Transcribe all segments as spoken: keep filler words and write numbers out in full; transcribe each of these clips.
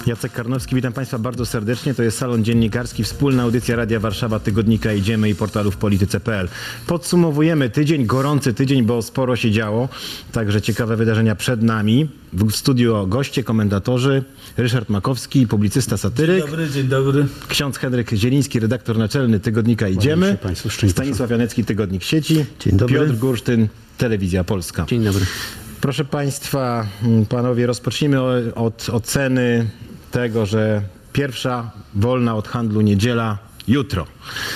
Jacek Karnowski, witam Państwa bardzo serdecznie. To jest Salon Dziennikarski, wspólna audycja Radia Warszawa, tygodnika Idziemy i portalu w polityce kropka p l. Podsumowujemy tydzień, gorący tydzień, bo sporo się działo, także ciekawe wydarzenia przed nami. W studiu goście, komentatorzy, Ryszard Makowski, publicysta, satyryk. Dzień dobry, dzień dobry. Ksiądz Henryk Zieliński, redaktor naczelny tygodnika Idziemy. Państwu, Stanisław Janecki, tygodnik Sieci. Dzień dobry. Piotr Gursztyn, Telewizja Polska. Dzień dobry. Proszę Państwa, panowie, rozpocznijmy od oceny tego, że pierwsza wolna od handlu niedziela jutro.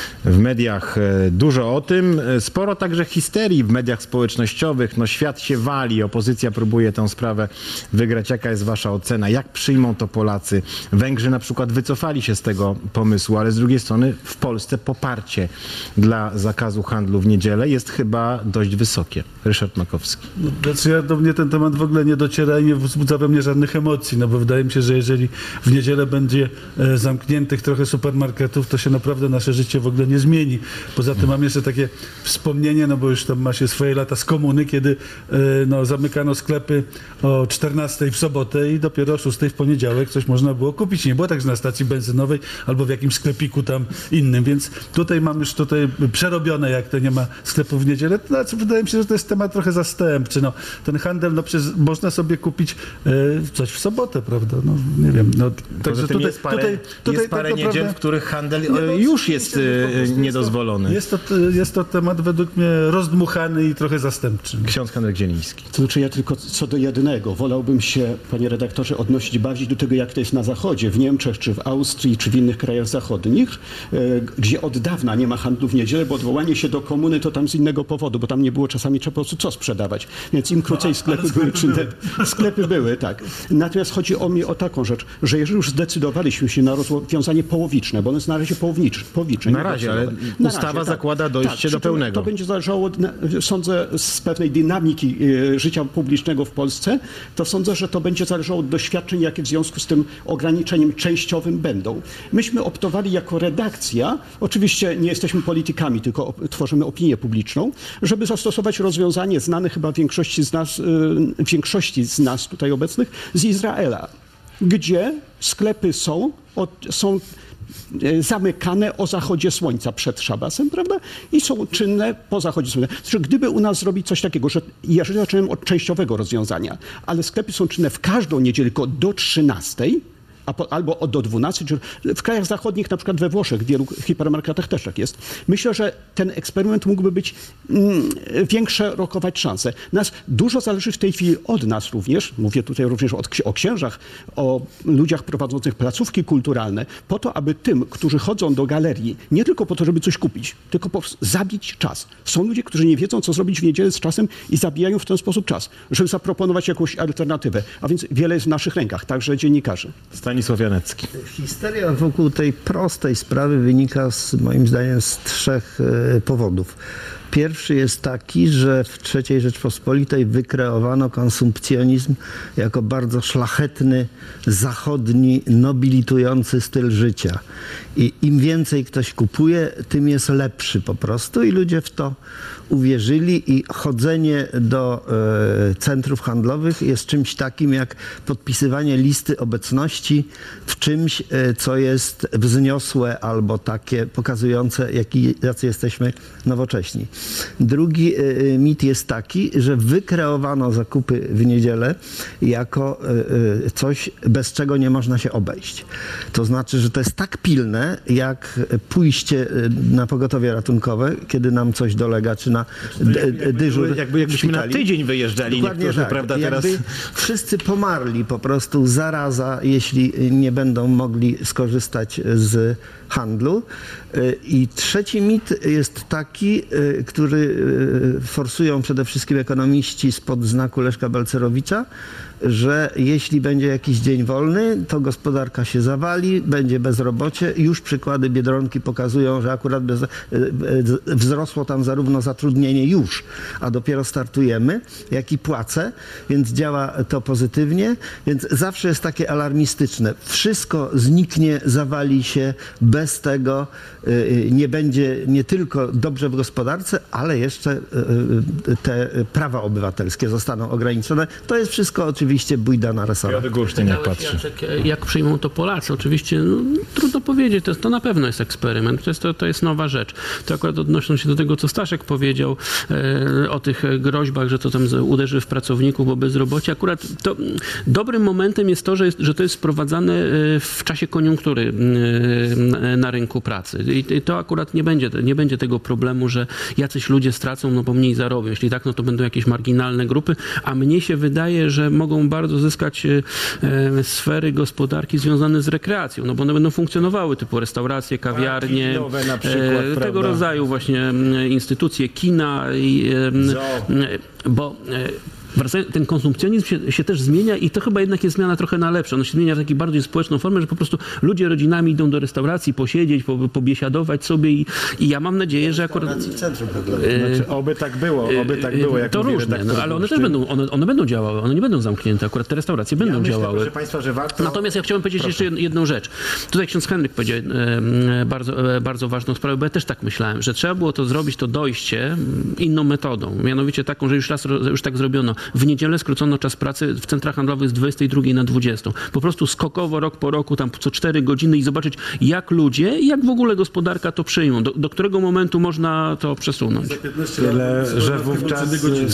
W mediach dużo o tym, sporo także histerii w mediach społecznościowych. No, świat się wali, opozycja próbuje tę sprawę wygrać. Jaka jest wasza ocena? Jak przyjmą to Polacy? Węgrzy na przykład wycofali się z tego pomysłu, ale z drugiej strony w Polsce poparcie dla zakazu handlu w niedzielę jest chyba dość wysokie. Ryszard Makowski. No, znaczy ja, do mnie ten temat w ogóle nie dociera i nie wzbudza we mnie żadnych emocji, no bo wydaje mi się, że jeżeli w niedzielę będzie e, zamkniętych trochę supermarketów, to się naprawdę nasze życie w ogóle nie zmieni. Poza tym mam jeszcze takie wspomnienie, no bo już tam ma się swoje lata z komuny, kiedy e, no, zamykano sklepy o czternastej w sobotę i dopiero o szóstej w poniedziałek coś można było kupić. Nie było tak, że na stacji benzynowej albo w jakimś sklepiku tam innym, więc tutaj mam już tutaj przerobione, jak to nie ma sklepów w niedzielę. To znaczy, wydaje mi się, że to jest temat trochę zastępczy. No, ten handel, no przecież można sobie kupić e, coś w sobotę, prawda? No nie wiem. No, także tutaj jest parę, tutaj, tutaj jest parę tak niedziel, naprawdę, w których handel nie, no, już jest e, niedozwolony. Jest to, jest to temat według mnie rozdmuchany i trochę zastępczy. Ksiądz Henryk Zieliński. To znaczy ja tylko co do jednego. Wolałbym się, panie redaktorze, odnosić bardziej do tego, jak to jest na Zachodzie, w Niemczech, czy w Austrii, czy w innych krajach zachodnich, e, gdzie od dawna nie ma handlu w niedzielę, bo odwołanie się do komuny to tam z innego powodu, bo tam nie było czasami trzeba po prostu co sprzedawać. Więc im krócej sklepy no, były, czynne, sklepy były, tak. Natomiast chodzi o mnie o taką rzecz, że jeżeli już zdecydowaliśmy się na rozwiązanie połowiczne, bo ono jest na razie połowicze. połowicze na razie, ale na ustawa razie, zakłada tak, dojście tak, do pełnego. To będzie zależało, sądzę, z pewnej dynamiki życia publicznego w Polsce, to sądzę, że to będzie zależało od doświadczeń, jakie w związku z tym ograniczeniem częściowym będą. Myśmy optowali jako redakcja, oczywiście nie jesteśmy politykami, tylko tworzymy opinię publiczną, żeby zastosować rozwiązanie znane chyba większości z nas, większości z nas tutaj obecnych z Izraela, gdzie sklepy są, są zamykane o zachodzie słońca przed szabasem, prawda? I są czynne po zachodzie słońca. Znaczy, gdyby u nas zrobić coś takiego, że jeżeli zacząłem od częściowego rozwiązania, ale sklepy są czynne w każdą niedzielę tylko do trzynastej, a po, albo do dwunastej, czy w krajach zachodnich, na przykład we Włoszech, w wielu hipermarketach też tak jest. Myślę, że ten eksperyment mógłby być mm, większe, rokować szanse. Nas dużo zależy w tej chwili od nas również, mówię tutaj również od, o księżach, o ludziach prowadzących placówki kulturalne, po to, aby tym, którzy chodzą do galerii, nie tylko po to, żeby coś kupić, tylko po zabić czas. Są ludzie, którzy nie wiedzą, co zrobić w niedzielę z czasem i zabijają w ten sposób czas, żeby zaproponować jakąś alternatywę. A więc wiele jest w naszych rękach, także dziennikarzy. Stanisław Janecki. Histeria wokół tej prostej sprawy wynika z, moim zdaniem, z trzech y, powodów. Pierwszy jest taki, że w trzeciej Rzeczpospolitej wykreowano konsumpcjonizm jako bardzo szlachetny, zachodni, nobilitujący styl życia. I im więcej ktoś kupuje, tym jest lepszy po prostu i ludzie w to uwierzyli i chodzenie do e, centrów handlowych jest czymś takim jak podpisywanie listy obecności w czymś, e, co jest wzniosłe albo takie pokazujące, jaki, jacy jesteśmy nowocześni. Drugi e, mit jest taki, że wykreowano zakupy w niedzielę jako e, coś, bez czego nie można się obejść. To znaczy, że to jest tak pilne, jak pójście na pogotowie ratunkowe, kiedy nam coś dolega, czy na jakby, dyżur jakby, jakbyśmy na tydzień wyjeżdżali. Dokładnie niektórzy, tak. prawda, teraz wszyscy pomarli po prostu zaraza, jeśli nie będą mogli skorzystać z handlu. I trzeci mit jest taki, który forsują przede wszystkim ekonomiści spod znaku Leszka Balcerowicza, że jeśli będzie jakiś dzień wolny, to gospodarka się zawali, będzie bezrobocie. Już przykłady Biedronki pokazują, że akurat bez, wzrosło tam zarówno zatrudnienie już, a dopiero startujemy, jak i płace, więc działa to pozytywnie. Więc zawsze jest takie alarmistyczne. Wszystko zniknie, zawali się, bez tego nie będzie nie tylko dobrze w gospodarce, pracę, ale jeszcze y, y, te prawa obywatelskie zostaną ograniczone. To jest wszystko oczywiście bójda na resorach. Piotr Gursztyn jak Pytałeś, patrzy. Jacek, jak przyjmą to Polacy? Oczywiście no, trudno powiedzieć, to, to na pewno jest eksperyment, to jest, to, to jest nowa rzecz. To akurat odnosząc się do tego, co Staszek powiedział e, o tych groźbach, że to tam uderzy w pracowników, bo bezrobocie. Akurat to dobrym momentem jest to, że, jest, że to jest sprowadzane w czasie koniunktury e, na rynku pracy. I, i to akurat nie będzie, nie będzie tego problemu, że jacyś ludzie stracą, no bo mniej zarobią. Jeśli tak, no to będą jakieś marginalne grupy, a mnie się wydaje, że mogą bardzo zyskać e, sfery gospodarki związane z rekreacją, no bo one będą funkcjonowały, typu restauracje, kawiarnie, kinowe na przykład, e, tego prawda? rodzaju właśnie m, instytucje, kina, i, e, Zoo. e, bo e, wracając, ten konsumpcjonizm się, się też zmienia i to chyba jednak jest zmiana trochę na lepsze. On się zmienia w taką bardziej społeczną formę, że po prostu ludzie rodzinami idą do restauracji posiedzieć, po, pobiesiadować sobie i, i ja mam nadzieję, że akurat... W centrum Znaczy, oby tak było, oby tak było, jak to mówi różne, redaktor no, ale one też Gursztyn. będą, one, one będą działały, one nie będą zamknięte, akurat te restauracje będą Ja myślę, działały. proszę Państwa, że warto... Natomiast ja chciałem powiedzieć jeszcze jed- jedną rzecz. Tutaj ksiądz Henryk powiedział e, e, bardzo, e, bardzo ważną sprawę, bo ja też tak myślałem, że trzeba było to zrobić, to dojście m, inną metodą. Mianowicie taką, że już raz ro- już tak zrobiono. W niedzielę skrócono czas pracy w centrach handlowych z dwudziestej drugiej na dwudziestą. Po prostu skokowo, rok po roku, tam co cztery godziny i zobaczyć, jak ludzie i jak w ogóle gospodarka to przyjmą. Do, do którego momentu można to przesunąć. Tyle, że wówczas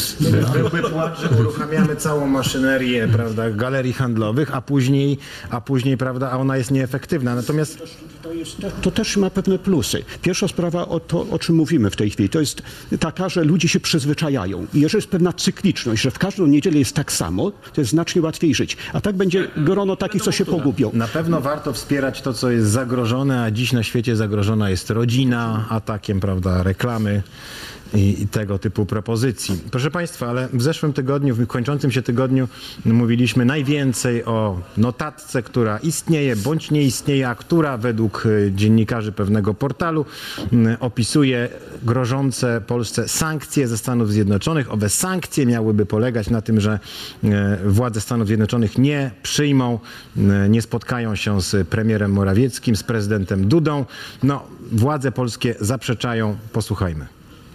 byłby płacz, że uruchamiamy całą maszynerię, prawda, galerii handlowych, a później, a później, prawda, a ona jest nieefektywna. Natomiast To, jest, to też ma pewne plusy. Pierwsza sprawa, o to, o czym mówimy w tej chwili, to jest taka, że ludzie się przyzwyczajają. I jeżeli jest pewna cykliczność, że w każdą niedzielę jest tak samo, to jest znacznie łatwiej żyć. A tak będzie grono takich, co się pogubią. na pewno warto wspierać to, co jest zagrożone, a dziś na świecie zagrożona jest rodzina, atakiem, prawda, reklamy i, i tego typu propozycji. Proszę Państwa, ale w zeszłym tygodniu, w kończącym się tygodniu mówiliśmy najwięcej o notatce, która istnieje bądź nie istnieje, a która według y, dziennikarzy pewnego portalu y, opisuje grożące Polsce sankcje ze Stanów Zjednoczonych. Owe sankcje miałyby polegać na tym, że y, władze Stanów Zjednoczonych nie przyjmą, y, nie spotkają się z premierem Morawieckim, z prezydentem Dudą. No, władze polskie zaprzeczają. Posłuchajmy.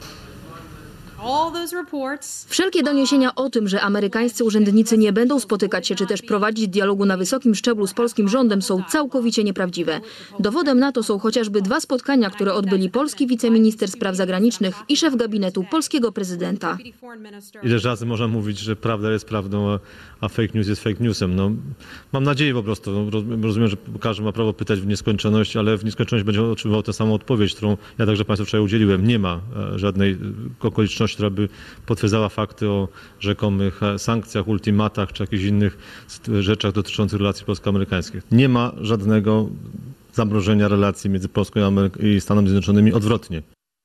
All those reports. Wszelkie doniesienia o tym, że amerykańscy urzędnicy nie będą spotykać się czy też prowadzić dialogu na wysokim szczeblu z polskim rządem, są całkowicie nieprawdziwe. Dowodem na to są chociażby dwa spotkania, które odbyli polski wiceminister spraw zagranicznych i szef gabinetu polskiego prezydenta. Ile razy można mówić, że prawda jest prawdą, a, a fake news jest fake newsem? No, mam nadzieję po prostu. No, roz- rozumiem, że każdy ma prawo pytać w nieskończoność, ale w nieskończoność będzie otrzymywał tę samą odpowiedź, którą ja także Państwu wczoraj udzieliłem. Nie ma e, żadnej e, okoliczności, która by potwierdzała fakty o rzekomych e, sankcjach, ultimatach czy jakichś innych st- rzeczach dotyczących relacji polsko-amerykańskich. Nie ma żadnego zamrożenia relacji między Polską i, Amery- i Stanami Zjednoczonymi. Odwrotnie.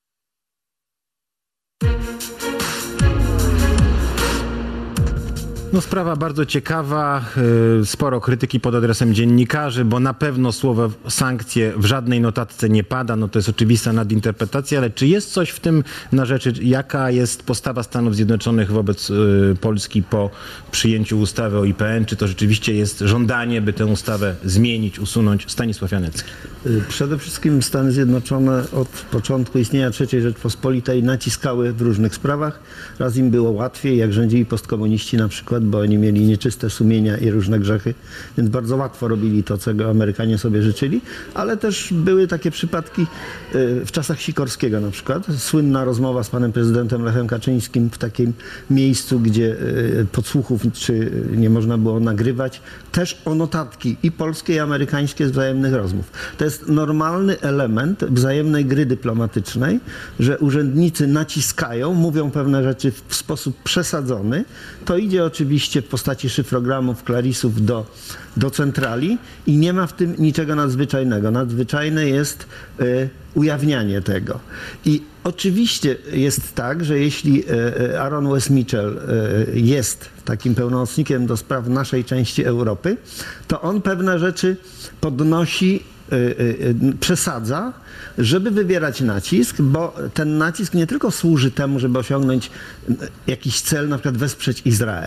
No sprawa bardzo ciekawa, y, sporo krytyki pod adresem dziennikarzy, bo na pewno słowo sankcje w żadnej notatce nie pada, no to jest oczywista nadinterpretacja, ale czy jest coś w tym na rzeczy, jaka jest postawa Stanów Zjednoczonych wobec y, Polski po przyjęciu ustawy o I P N? Czy to rzeczywiście jest żądanie, by tę ustawę zmienić, usunąć? Stanisław Janecki. Przede wszystkim Stany Zjednoczone od początku istnienia trzeciej Rzeczpospolitej naciskały w różnych sprawach. Raz im było łatwiej, jak rządzili postkomuniści na przykład, bo oni mieli nieczyste sumienia i różne grzechy, więc bardzo łatwo robili to, czego Amerykanie sobie życzyli, ale też były takie przypadki y, w czasach Sikorskiego na przykład. Słynna rozmowa z panem prezydentem Lechem Kaczyńskim w takim miejscu, gdzie y, podsłuchów czy nie można było nagrywać, też o notatki i polskie i amerykańskie z wzajemnych rozmów. To jest normalny element wzajemnej gry dyplomatycznej, że urzędnicy naciskają, mówią pewne rzeczy w sposób przesadzony. To idzie oczywiście w postaci szyfrogramów, klarisów do, do centrali i nie ma w tym niczego nadzwyczajnego. Nadzwyczajne jest y, ujawnianie tego. I oczywiście jest tak, że jeśli y, Aaron West Mitchell y, jest takim pełnomocnikiem do spraw naszej części Europy, to on pewne rzeczy podnosi, y, y, przesadza, żeby wywierać nacisk, bo ten nacisk nie tylko służy temu, żeby osiągnąć jakiś cel, na przykład wesprzeć Izrael,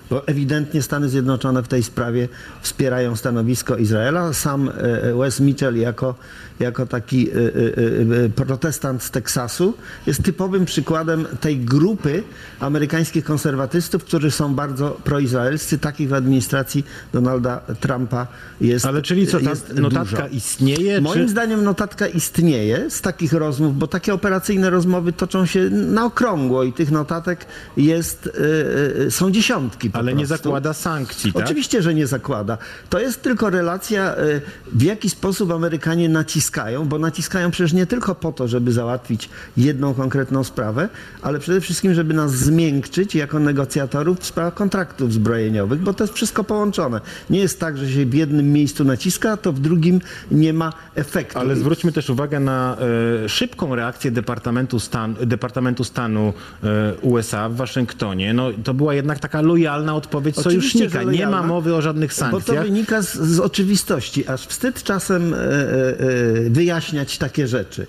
bo ewidentnie Stany Zjednoczone w tej sprawie wspierają stanowisko Izraela. Sam e, Wes Mitchell jako, jako taki e, e, protestant z Teksasu jest typowym przykładem tej grupy amerykańskich konserwatystów, którzy są bardzo proizraelscy. Takich w administracji Donalda Trumpa jest Ale czyli co, ta jest notatka dużo. istnieje? Moim czy... zdaniem notatka istnieje z takich rozmów, bo takie operacyjne rozmowy toczą się na okrągło i tych notatek jest, y, y, są dziesiątki po Ale nie prostu. zakłada sankcji, tak? Oczywiście, że nie zakłada. To jest tylko relacja, y, w jaki sposób Amerykanie naciskają, bo naciskają przecież nie tylko po to, żeby załatwić jedną konkretną sprawę, ale przede wszystkim, żeby nas zmiękczyć jako negocjatorów w sprawach kontraktów zbrojeniowych, bo to jest wszystko połączone. Nie jest tak, że się w jednym miejscu naciska, a to w drugim nie ma efektu. Ale zwróćmy też uwagę na e, szybką reakcję Departamentu, Stan, Departamentu Stanu e, U S A w Waszyngtonie. No, to była jednak taka lojalna odpowiedź Oczywiście, sojusznika. że Nie ma lojalna, mowy o żadnych Bo sankcjach. to wynika z, z oczywistości. Aż wstyd czasem e, e, wyjaśniać takie rzeczy.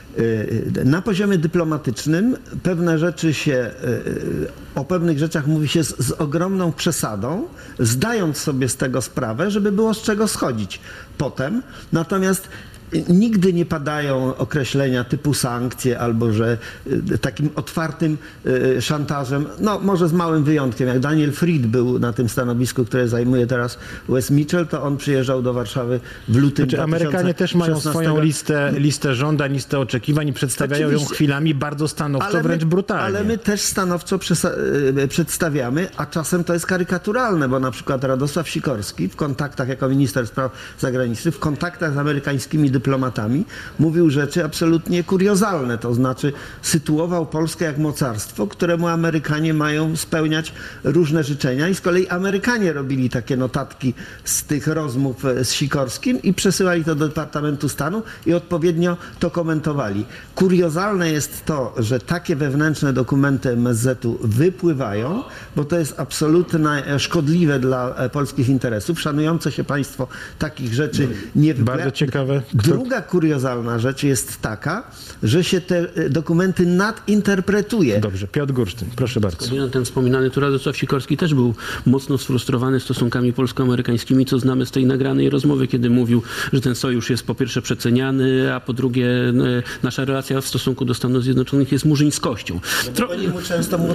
E, Na poziomie dyplomatycznym pewne rzeczy się, e, o pewnych rzeczach mówi się z, z ogromną przesadą, zdając sobie z tego sprawę, żeby było z czego schodzić potem. Natomiast nigdy nie padają określenia typu sankcje albo że y, takim otwartym y, szantażem, no może z małym wyjątkiem, jak Daniel Fried był na tym stanowisku, które zajmuje teraz Wes Mitchell, to on przyjeżdżał do Warszawy w lutym Znaczy, Amerykanie też mają swoją listę, listę żądań, listę oczekiwań i przedstawiają Oczywiście. ją chwilami bardzo stanowczo, Ale wręcz my, brutalnie. ale my też stanowczo przesa- y, przedstawiamy, a czasem to jest karykaturalne, bo na przykład Radosław Sikorski w kontaktach jako minister spraw zagranicznych, w kontaktach z amerykańskimi dyplomatami mówił rzeczy absolutnie kuriozalne, to znaczy sytuował Polskę jak mocarstwo, któremu Amerykanie mają spełniać różne życzenia i z kolei Amerykanie robili takie notatki z tych rozmów z Sikorskim i przesyłali to do Departamentu Stanu i odpowiednio to komentowali. Kuriozalne jest to, że takie wewnętrzne dokumenty M S Z-u wypływają, bo to jest absolutnie szkodliwe dla polskich interesów. Szanujące się państwo takich rzeczy nie wypływa. Bardzo ciekawe. Kto... Druga kuriozalna rzecz jest taka, że się te dokumenty nadinterpretuje. Dobrze, Piotr Gursztyn, proszę bardzo. Ten wspominany tu Radosław Sikorski też był mocno sfrustrowany stosunkami polsko-amerykańskimi, co znamy z tej nagranej rozmowy, kiedy mówił, że ten sojusz jest po pierwsze przeceniany, a po drugie nasza relacja w stosunku do Stanów Zjednoczonych jest murzyńskością. Tro... Mu często mu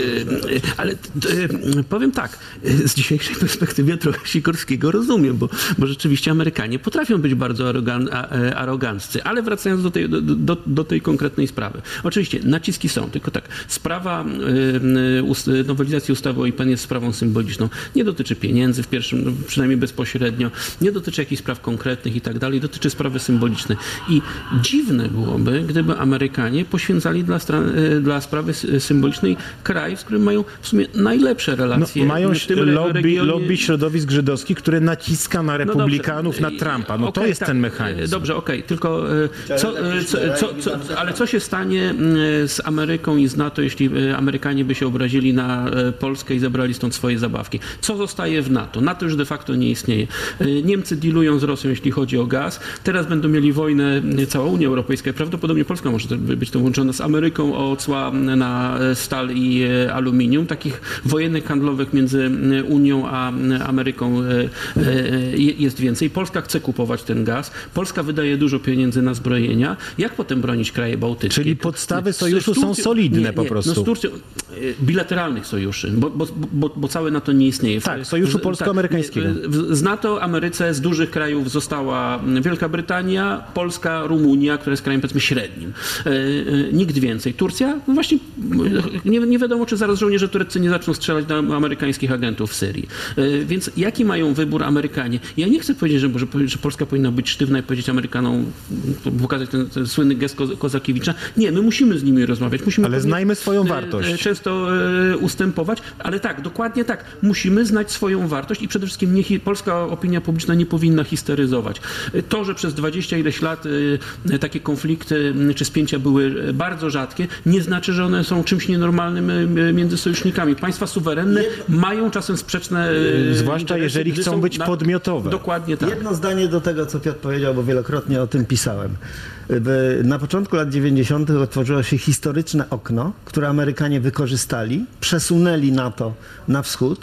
Ale powiem tak, z dzisiejszej perspektywy trochę Sikorskiego rozumiem, bo, bo rzeczywiście Amerykanie potrafią być bardzo arogan, aroganccy, ale wracając do tej, do, do, do tej konkretnej sprawy. Oczywiście naciski są, tylko tak, sprawa y, nowelizacji ustawy o I P N jest sprawą symboliczną. Nie dotyczy pieniędzy w pierwszym, przynajmniej bezpośrednio, nie dotyczy jakichś spraw konkretnych i tak dalej, dotyczy sprawy symbolicznej. I dziwne byłoby, gdyby Amerykanie poświęcali dla, dla sprawy symbolicznej kraj, z którym mają w sumie najlepsze relacje. No, mają w tym lobby, regionie. lobby środowisk żydowskich, które naciska na republikanów, no na Trumpa. No okay, to jest tak, ten mechanizm. Dobrze, okej, okay, tylko co, co, co, co, ale co się stanie z Ameryką i z NATO, jeśli Amerykanie by się obrazili na Polskę i zabrali stąd swoje zabawki? Co zostaje w NATO? NATO już de facto nie istnieje. Niemcy dealują z Rosją, jeśli chodzi o gaz. Teraz będą mieli wojnę, cała Unia Europejska i prawdopodobnie Polska może być to łączona z Ameryką o cła na stal i aluminium. Takich wojennych handlowych między Unią a Ameryką jest więcej. Polska chce kupować ten gaz. Polska wydaje dużo pieniędzy na zbrojenia. Jak potem bronić kraje bałtyckie? Czyli podstawy sojuszu są solidne nie, nie, po prostu. No z Turcją, bilateralnych sojuszy, bo, bo, bo, bo całe NATO nie istnieje. Tak, sojuszu polsko-amerykańskiego. Tak, z NATO Ameryce z dużych krajów została Wielka Brytania, Polska, Rumunia, która jest krajem powiedzmy średnim. E, e, nikt więcej. Turcja? No właśnie nie, nie wiadomo, czy zaraz żołnierze tureccy nie zaczną strzelać do amerykańskich agentów w Syrii. E, więc jaki mają wybór Amerykanie? Ja nie chcę powiedzieć, że, że, że Polska powinna być sztywna i powiedzieć Amerykanom, pokazać ten, ten słynny gest Kozakiewicza. Nie, my musimy z nimi rozmawiać. Musimy ale znajmy swoją wartość. Często e, ustępować, ale tak, dokładnie tak. Musimy znać swoją wartość i przede wszystkim niech polska opinia publiczna nie powinna histeryzować. To, że przez dwadzieścia ileś lat e, takie konflikty czy spięcia były bardzo rzadkie, nie znaczy, że one są czymś nienormalnym e, między sojusznikami. Państwa suwerenne mają czasem sprzeczne e, zwłaszcza interesy, jeżeli gdy chcą są być na... podmiotowe. Dokładnie tak. Jedno zdanie do tego, co Piotr powiedział, bo wielokrotnie o tym pisałem. W- Na początku lat dziewięćdziesiątych otworzyło się historyczne okno, które Amerykanie wykorzystali, przesunęli NATO na wschód.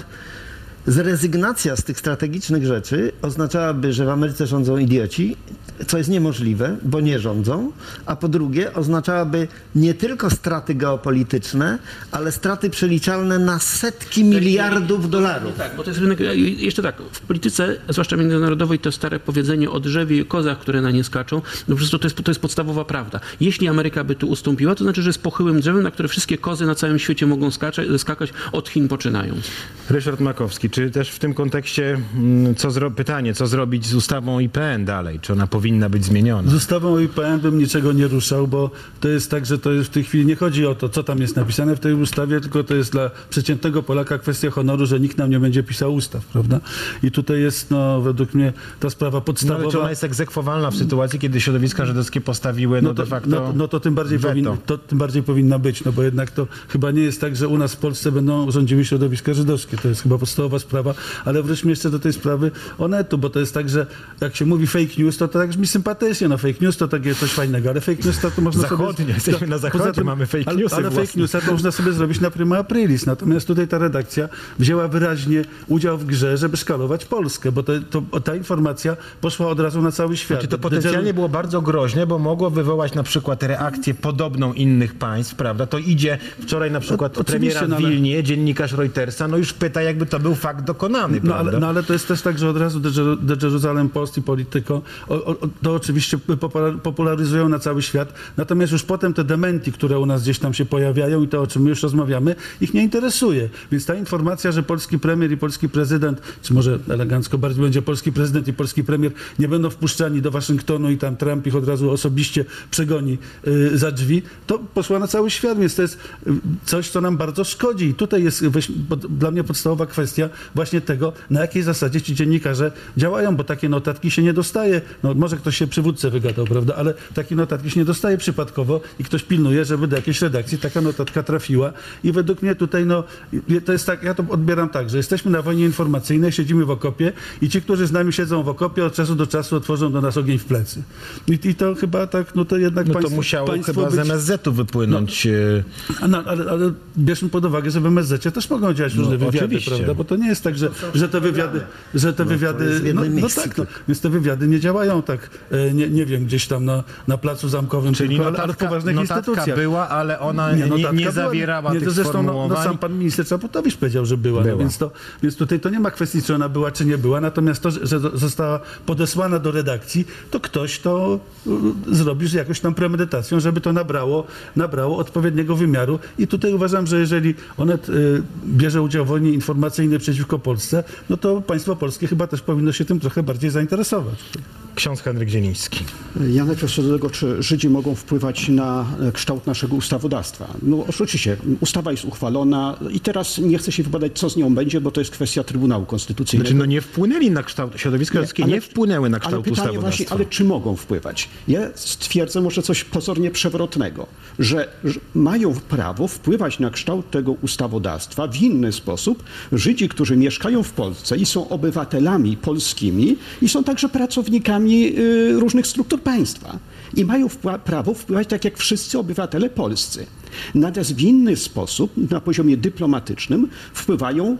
Zrezygnacja z tych strategicznych rzeczy oznaczałaby, że w Ameryce rządzą idioci, co jest niemożliwe, bo nie rządzą, a po drugie oznaczałaby nie tylko straty geopolityczne, ale straty przeliczalne na setki miliardów dolarów. Tak, bo to jest rynek, jeszcze tak, w polityce, zwłaszcza międzynarodowej, to stare powiedzenie o drzewie i kozach, które na nie skaczą, no po prostu to jest, to jest podstawowa prawda. Jeśli Ameryka by tu ustąpiła, to znaczy, że jest pochyłym drzewem, na które wszystkie kozy na całym świecie mogą skakać, skakać od Chin poczynając. Ryszard Makowski, czy też w tym kontekście mm, co zro- pytanie, co zrobić z ustawą I P N dalej? Czy ona powinna być zmieniona? Z ustawą o I P N bym niczego nie ruszał, bo to jest tak, że to jest w tej chwili nie chodzi o to, co tam jest napisane w tej ustawie, tylko to jest dla przeciętnego Polaka kwestia honoru, że nikt nam nie będzie pisał ustaw, prawda? I tutaj jest, no, według mnie ta sprawa No, podstawowa. ale czy ona jest egzekwowalna w sytuacji, kiedy środowiska żydowskie postawiły no, No to, de facto no, no to tym bardziej weto? powinna, to tym bardziej powinna być, no bo jednak to chyba nie jest tak, że u nas w Polsce będą rządziły środowiska żydowskie. To jest chyba podstawowa sprawa, ale wróćmy jeszcze do tej sprawy Onetu, bo to jest tak, że jak się mówi fake news, to tak brzmi sympatycznie. No fake news to takie coś fajnego, ale fake news to, to można Zachodnio, sobie... jesteśmy na zachodzie, Poza mamy fake ale, newsy ale własne. fake newsa to można sobie zrobić na prima aprilis. Natomiast tutaj ta redakcja wzięła wyraźnie udział w grze, żeby szkalować Polskę, bo to, to, ta informacja poszła od razu na cały świat. Czy to potencjalnie było bardzo groźne, bo mogło wywołać na przykład reakcję podobną innych państw, prawda? To idzie wczoraj na przykład O- oczywiście, premiera no w ale- Wilnie, dziennikarz Reutersa, no już pyta, jakby to był fakt dokonany, No prawda? ale, no ale to jest też tak, że od razu The Jeru- The Jerusalem Post i Politico o, o, o- to oczywiście popolar- popularyzują na cały świat, natomiast już potem te dementi, które u nas gdzieś tam się pojawiają i to, o czym my już rozmawiamy, ich nie interesuje. Więc ta informacja, że polski premier i polski prezydent, czy może elegancko bardziej będzie polski prezydent i polski premier nie będą wpuszczani do Waszyngtonu i tam Trump ich od razu osobiście przegoni y, za drzwi, to poszła na cały świat, więc to jest y, coś, co nam bardzo szkodzi. I tutaj jest weź, pod, dla mnie podstawowa kwestia właśnie tego, na jakiej zasadzie ci dziennikarze działają, bo takie notatki się nie dostaje. No, może ktoś się przywódcę wygadał, prawda, ale takie notatki się nie dostaje przypadkowo i ktoś pilnuje, żeby do jakiejś redakcji taka notatka trafiła. I według mnie tutaj, no, to jest tak, ja to odbieram tak, że jesteśmy na wojnie informacyjnej, siedzimy w okopie i ci, którzy z nami siedzą w okopie, od czasu do czasu otworzą do nas ogień w plecy. I, i to chyba tak, no to jednak No to państwo, musiało państwo chyba być... z M S Z-u wypłynąć. e, No, ale, ale bierzmy pod uwagę, że w M S Z-cie też mogą działać różne No, wywiady, oczywiście. prawda? Bo to nie jest tak, że, że te wywiady, że te wywiady, jest w no, jednym no miejscu. tak, no, więc te wywiady nie działają tak, e, nie, nie wiem, gdzieś tam na, na placu zamkowym, Czyli tylko, ale, ale w notatka, poważnych notatka instytucjach. była, ale ona nie, notatka nie była. zawierała nie, tych to zresztą, no, no, sformułowań. sam pan minister Czaputowicz powiedział, że była, Była. No, więc, to, więc tutaj to nie ma kwestii, czy ona była, czy nie była, natomiast to, że została podesłana do redakcji, to ktoś to y, zrobi z jakąś tam premedytacją, żeby to nabrało, nabrało odpowiedniego wymiaru i tutaj uważam, że jeżeli Onet y, bierze udział w wojnie informacyjnej przeciwko Polsce, no to państwo polskie chyba też powinno się tym trochę bardziej zainteresować. Ksiądz Henryk Zieliński. Ja najpierw co do tego, czy Żydzi mogą wpływać na e, kształt naszego ustawodawstwa. No oczywiście, ustawa jest uchwalona i teraz nie chcę się wypowiadać, co z nią będzie, bo to jest kwestia Trybunału Konstytucyjnego. Znaczy, no nie wpłynęli na kształt, środowiska żydowskie nie, ale- wpłynęły na Ale kształt pytanie ustawodawstwa. właśnie, ale czy mogą wpływać? Ja stwierdzę może coś pozornie przewrotnego, że że mają prawo wpływać na kształt tego ustawodawstwa w inny sposób Żydzi, którzy mieszkają w Polsce i są obywatelami polskimi i są także pracownikami y, różnych struktur państwa. I mają wpła- prawo wpływać tak jak wszyscy obywatele polscy. Natomiast w inny sposób, na poziomie dyplomatycznym, wpływają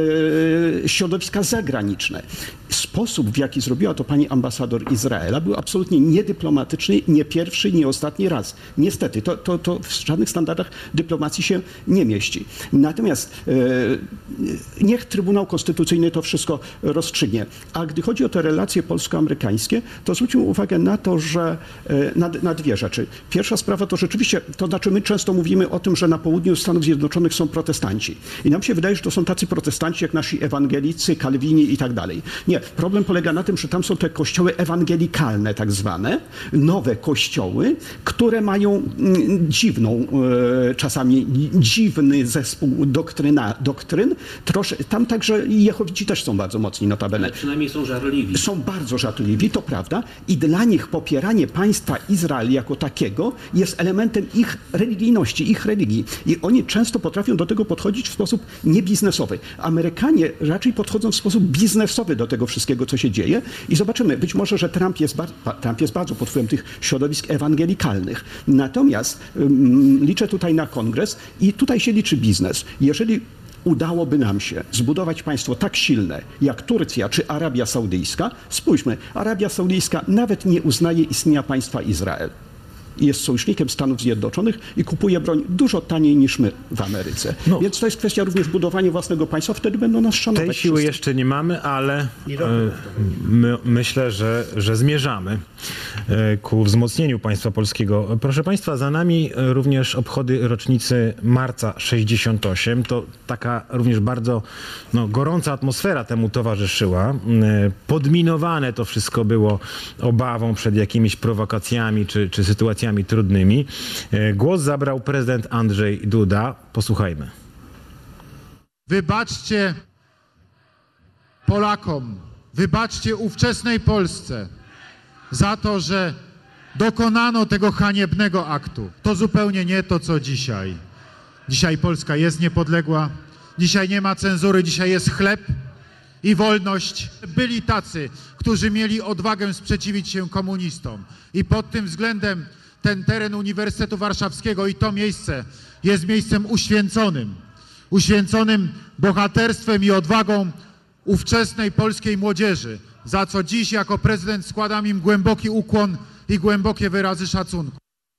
e, środowiska zagraniczne. Sposób, w jaki zrobiła to pani ambasador Izraela, był absolutnie niedyplomatyczny, nie pierwszy, nie ostatni raz. Niestety, to, to, to w żadnych standardach dyplomacji się nie mieści. Natomiast e, niech Trybunał Konstytucyjny to wszystko rozstrzygnie. A gdy chodzi o te relacje polsko-amerykańskie, to zwróćmy uwagę na to, że e, na, na dwie rzeczy. Pierwsza sprawa to rzeczywiście, to znaczy my często mówimy o tym, że na południu Stanów Zjednoczonych są protestanci. I nam się wydaje, że to są tacy protestanci jak nasi ewangelicy, kalwini i tak dalej. Nie, problem polega na tym, że tam są te kościoły ewangelikalne tak zwane, nowe kościoły, które mają mm, dziwną, e, czasami dziwny zespół doktryna, doktryn. Trosze, tam także jehowici też są bardzo mocni notabene. Ale przynajmniej są żarliwi. Są bardzo żarliwi, to prawda, i dla nich popieranie państwa Izrael jako takiego jest elementem ich religijności, ich religii. I oni często potrafią do tego podchodzić w sposób niebiznesowy. Amerykanie raczej podchodzą w sposób biznesowy do tego wszystkiego. wszystkiego, co się dzieje i zobaczymy. Być może, że Trump jest, bar- Trump jest bardzo pod wpływem tych środowisk ewangelikalnych. Natomiast um, liczę tutaj na Kongres i tutaj się liczy biznes. Jeżeli udałoby nam się zbudować państwo tak silne jak Turcja czy Arabia Saudyjska, spójrzmy, Arabia Saudyjska nawet nie uznaje istnienia państwa Izrael. Jest sojusznikiem Stanów Zjednoczonych i kupuje broń dużo taniej niż my w Ameryce. No. Więc to jest kwestia również budowania własnego państwa, wtedy będą nas szanować. Tej siły wszyscy. jeszcze nie mamy, ale e, my, myślę, że, że zmierzamy e, ku wzmocnieniu państwa polskiego. Proszę Państwa, za nami również obchody rocznicy Marca sześćdziesiąt osiem. To taka również bardzo no, gorąca atmosfera temu towarzyszyła. E, podminowane to wszystko było obawą przed jakimiś prowokacjami czy, czy sytuacjami trudnymi. E, głos zabrał prezydent Andrzej Duda. Posłuchajmy. Wybaczcie Polakom, wybaczcie ówczesnej Polsce za to, że dokonano tego haniebnego aktu. To zupełnie nie to, co dzisiaj. Dzisiaj Polska jest niepodległa, dzisiaj nie ma cenzury, dzisiaj jest chleb i wolność. Byli tacy, którzy mieli odwagę sprzeciwić się komunistom i pod tym względem ten teren Uniwersytetu Warszawskiego i to miejsce jest miejscem uświęconym. Uświęconym bohaterstwem i odwagą ówczesnej polskiej młodzieży, za co dziś jako prezydent składam im głęboki ukłon i głębokie wyrazy szacunku.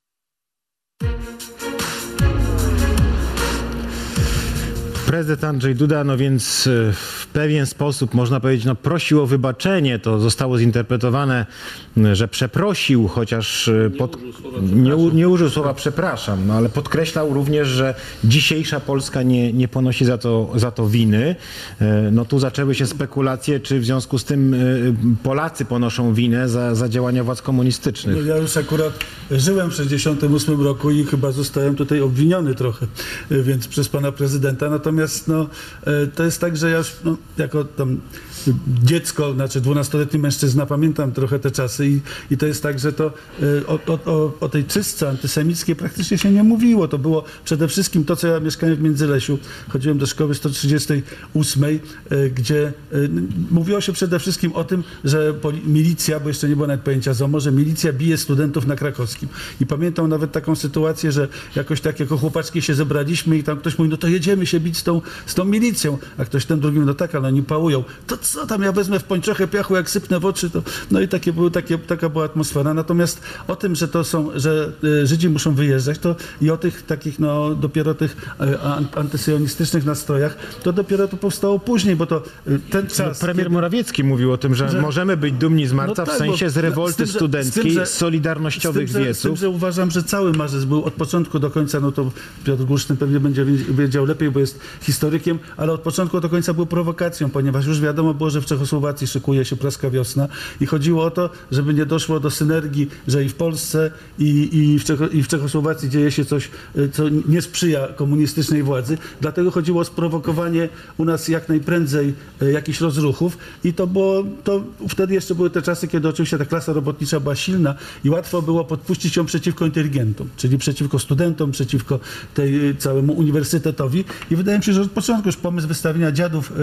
Prezydent Andrzej Duda, no więc w pewien sposób można powiedzieć, no prosił o wybaczenie. To zostało zinterpretowane, że przeprosił, chociaż pod, nie, u, nie użył słowa przepraszam, no ale podkreślał również, że dzisiejsza Polska nie, nie ponosi za to, za to winy. No tu zaczęły się spekulacje, czy w związku z tym Polacy ponoszą winę za, za działania władz komunistycznych. No ja już akurat żyłem w sześćdziesiątym ósmym roku i chyba zostałem tutaj obwiniony trochę, więc przez pana prezydenta. Natomiast no, to jest tak, że ja już no, jako tam dziecko, znaczy dwunastoletni mężczyzna, pamiętam trochę te czasy i, i to jest tak, że to o, o, o, o tej czystce antysemickiej praktycznie się nie mówiło. To było przede wszystkim to, co ja mieszkałem w Międzylesiu. Chodziłem do szkoły sto trzydziestej ósmej, gdzie mówiło się przede wszystkim o tym, że milicja, bo jeszcze nie było nawet pojęcia ZOMO, że milicja bije studentów na Krakowskim. I pamiętam nawet taką sytuację, że jakoś tak jako chłopaczki się zebraliśmy i tam ktoś mówi, no to jedziemy się bić z tą, z tą milicją. A ktoś ten drugi, no tak, ale oni pałują. To co tam, ja wezmę w pończochę piachu, jak sypnę w oczy, to... No i takie były, takie, taka była atmosfera. Natomiast o tym, że to są, że Żydzi muszą wyjeżdżać, to i o tych takich, no dopiero tych antysyjonistycznych nastrojach, to dopiero to powstało później, bo to ten czas... No, premier kiedy... Morawiecki mówił o tym, że, że możemy być dumni z marca, no tak, w sensie z rewolty z tym, że, studenckiej, z, tym, że, z solidarnościowych z tym, że, wieców. Z tym, że uważam, że cały marzec był od początku do końca, no to Piotr Głuszny pewnie będzie wiedział lepiej, bo jest historykiem, ale od początku do końca był prowokacją, ponieważ już wiadomo było, że w Czechosłowacji szykuje się praska wiosna i chodziło o to, żeby nie doszło do synergii, że i w Polsce i, i, w, Czecho, i w Czechosłowacji dzieje się coś, co nie sprzyja komunistycznej władzy. Dlatego chodziło o sprowokowanie u nas jak najprędzej jakichś rozruchów i to było, to wtedy jeszcze były te czasy, kiedy oczywiście ta klasa robotnicza była silna i łatwo było podpuścić ją przeciwko inteligentom, czyli przeciwko studentom, przeciwko tej całemu uniwersytetowi i wydaje mi się, że od początku już pomysł wystawienia dziadów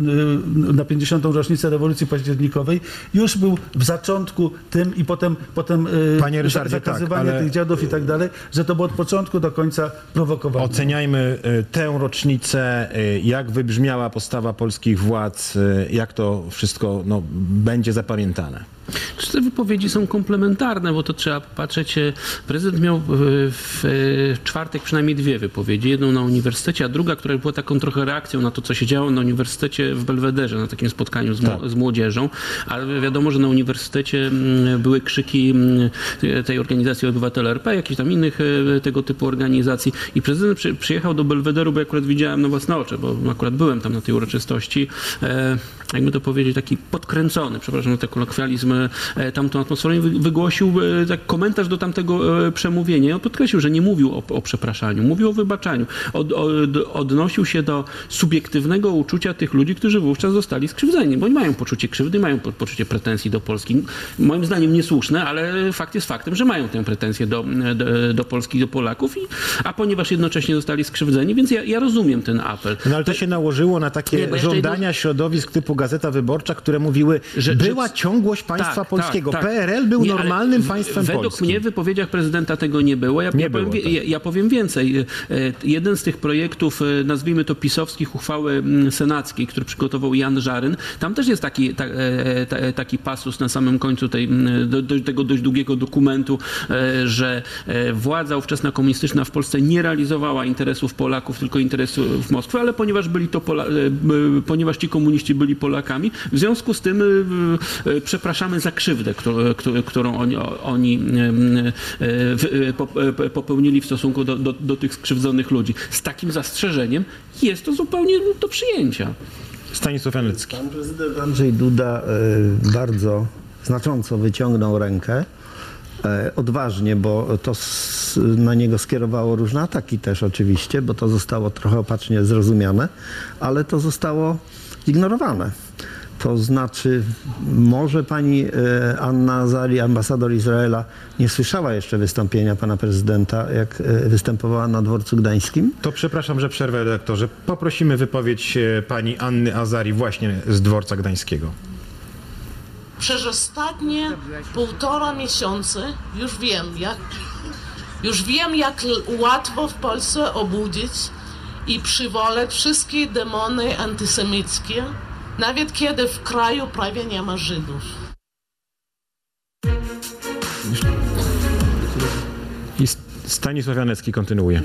na pięćdziesiątą rocznicę rewolucji październikowej już był w zaczątku tym i potem, potem Panie Ryszardzie, zakazywanie tak, ale... tych dziadów i tak dalej, że to było od początku do końca prowokowane. Oceniajmy tę rocznicę, jak wybrzmiała postawa polskich władz, jak to wszystko no, będzie zapamiętane. Czy te wypowiedzi są komplementarne, bo to trzeba patrzeć. Prezydent miał w czwartek przynajmniej dwie wypowiedzi. Jedną na uniwersytecie, a druga, która była taką trochę reakcją na to, co się działo na uniwersytecie w Belwederze, na takim spotkaniu z, tak. z młodzieżą. Ale wiadomo, że na uniwersytecie były krzyki tej organizacji Obywatele R P, jakichś tam innych tego typu organizacji. I prezydent przy, przyjechał do Belwederu, bo akurat widziałem na własne oczy, bo akurat byłem tam na tej uroczystości. E, jakby to powiedzieć, taki podkręcony, przepraszam za ten kolokwializm, e, tamtą atmosferą i wy- wygłosił e, tak komentarz do tamtego e, przemówienia. On podkreślił, że nie mówił o, o przepraszaniu, mówił o wybaczaniu. Od, od, odnosił się do subiektywnego uczucia tych ludzi, którzy wówczas zostali skrzywdzeni, bo oni mają poczucie krzywdy, mają po, poczucie pretensji do Polski. Moim zdaniem niesłuszne, ale fakt jest faktem, że mają tę pretensję do, do, do Polski i do Polaków, i, a ponieważ jednocześnie zostali skrzywdzeni, więc ja, ja rozumiem ten apel. No ale to się nałożyło na takie Nie, bo jeszcze żądania jedno- środowisk typu Gazeta Wyborcza, które mówiły, Że- że że- była ciągłość państwa Tak, polskiego. tak, tak. P R L był Nie, ale normalnym w- państwem według polskim. mnie w wypowiedziach prezydenta tego nie było. Ja, Nie ja, powiem, było, wie- tak. ja, ja powiem więcej. E, Jeden z tych projektów, e, nazwijmy to pisowskich uchwały mm, senackiej, który przygotował Jan Żaryn, tam też jest taki, ta, e, ta, taki pasus na samym końcu tej, mm, do, do, tego dość długiego dokumentu, e, że e, władza ówczesna komunistyczna w Polsce nie realizowała interesów Polaków, tylko interesów Moskwy, ale ponieważ byli to Pola, e, b- ponieważ ci komuniści byli Polakami, w związku z tym e, e, przepraszamy za krzywdę, którą, którą- którą oni, oni e, e, w- e, po- e, popełnili w stosunku do, do, do tych skrzywdzonych ludzi. Z takim zastrzeżeniem jest to zupełnie do przyjęcia. Stanisław Janecki. Pan prezydent Andrzej Duda e, bardzo znacząco wyciągnął rękę, e, odważnie, bo to s, na niego skierowało różne ataki też oczywiście, bo to zostało trochę opacznie zrozumiane, ale to zostało zignorowane. To znaczy, może pani e, Anna Azari, ambasador Izraela, nie słyszała jeszcze wystąpienia pana prezydenta, jak e, występowała na dworcu gdańskim? To przepraszam, że przerwę, redaktorze. Poprosimy wypowiedź e, pani Anny Azari właśnie z dworca gdańskiego. Przez ostatnie półtora miesiąca już wiem, jak, już wiem, jak l- łatwo w Polsce obudzić i przywołać wszystkie demony antysemickie, nawet kiedy w kraju prawie nie ma Żydów. I Stanisław Janecki kontynuuje.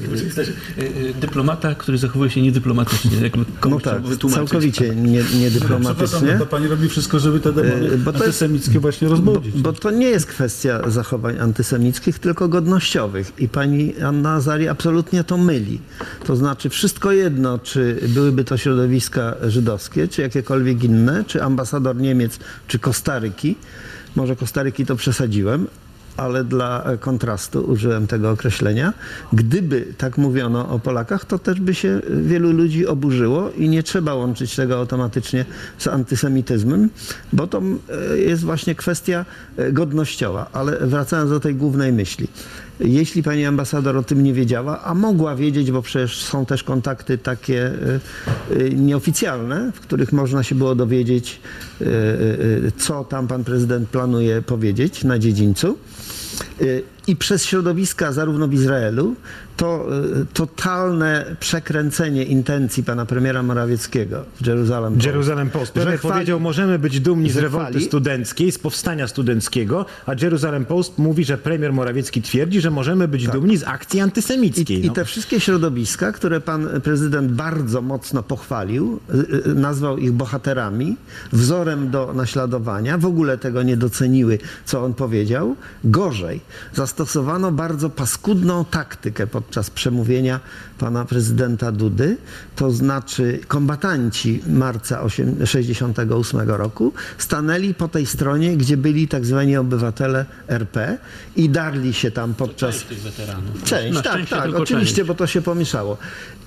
Dyplomata, który zachowuje się niedyplomatycznie. Jak No komuś tak, trzeba wytłumaczyć. całkowicie nie, Przepraszam, niedyplomatycznie. to pani robi wszystko, żeby te demony E, bo to jest- antysemickie właśnie Bo, rozbudzić. bo to nie jest kwestia zachowań antysemickich, tylko godnościowych. I pani Anna Azari absolutnie to myli. To znaczy wszystko jedno, czy byłyby to środowiska żydowskie, czy jakiekolwiek inne, czy ambasador Niemiec, czy Kostaryki. Może Kostaryki to przesadziłem, ale dla e, kontrastu użyłem tego określenia. Gdyby tak mówiono o Polakach, to też by się wielu ludzi oburzyło i nie trzeba łączyć tego automatycznie z antysemityzmem, bo to e, jest właśnie kwestia e, godnościowa. Ale wracając do tej głównej myśli. Jeśli pani ambasador o tym nie wiedziała, a mogła wiedzieć, bo przecież są też kontakty takie e, e, nieoficjalne, w których można się było dowiedzieć, e, e, co tam pan prezydent planuje powiedzieć na dziedzińcu. E, I przez środowiska zarówno w Izraelu, to e, totalne przekręcenie intencji pana premiera Morawieckiego w Jeruzalem Post. Jeruzalem Post. Premier chwali- powiedział, możemy być dumni z że rewolty chwali- studenckiej, z powstania studenckiego, a Jeruzalem Post mówi, że premier Morawiecki twierdzi, że możemy być dumni z akcji antysemickiej. I, I no. te wszystkie środowiska, które pan prezydent bardzo mocno pochwalił, y, y, nazwał ich bohaterami, wzorem do naśladowania, w ogóle tego nie doceniły, co on powiedział. Gorzej, zastosowano bardzo paskudną taktykę podczas przemówienia pana prezydenta Dudy, to znaczy kombatanci marca sześćdziesiątego ósmego roku stanęli po tej stronie, gdzie byli tak zwani obywatele R P i darli się tam podczas... Część tych weteranów. Część, Na tak, szczęście tak, tylko oczywiście, część. bo to się pomieszało.